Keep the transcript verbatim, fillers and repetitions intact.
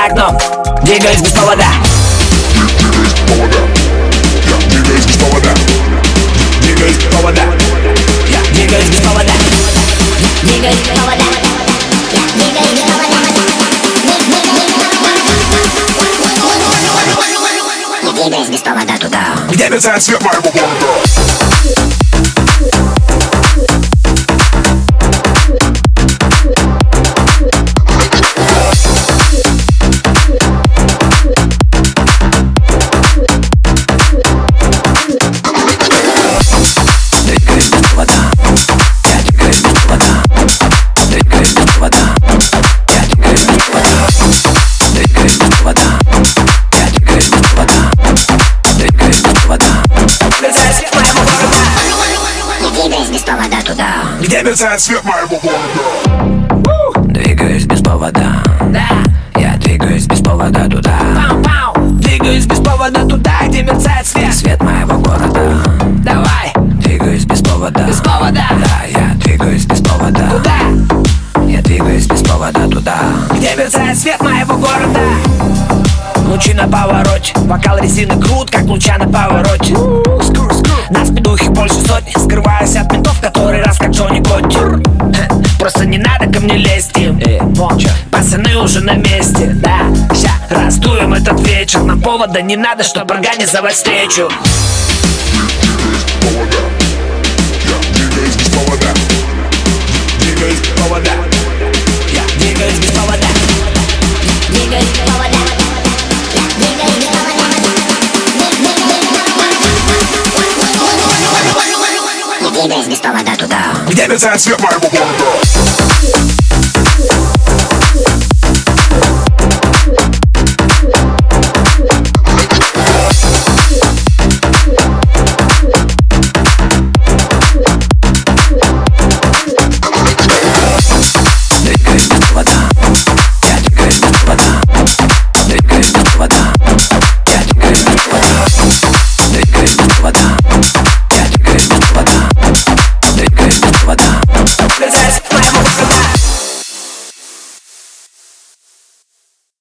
за окном, двигаюсь без повода. Двигаюсь без повода. Двигаюсь без повода. Я двигаюсь без повода. Двигаюсь без повода. Я двигаюсь без повода. Я двигаюсь без повода туда, где мерцает свет моего города. Где мерцает свет моего города. Двигаюсь без повода. Да. Я двигаюсь без повода туда. Пау-пау. Двигаюсь без повода туда, где мерцает свет. Свет моего города. Давай. Двигаюсь без повода. Без повода. Да, я двигаюсь без повода. Туда. Я двигаюсь без повода туда. Где мерцает свет моего города. Лучи на повороте, бокал резины крут, как луча на повороте. Нас в духе больше сотни, скрываюсь от ментов, который раз как Джонни Котти. Просто не надо ко мне лезть им. Эй, молча. Пацаны уже на месте, да. Ща раздуем этот вечер. Нам повода не надо, чтоб организовать встречу. Двигаюсь без повода. Двигаюсь без повода. Я двигаюсь без повода. двигаюсь без повода. Я двигаюсь без повода. Я двигаюсь без повода туда, где мерцает свет моего города.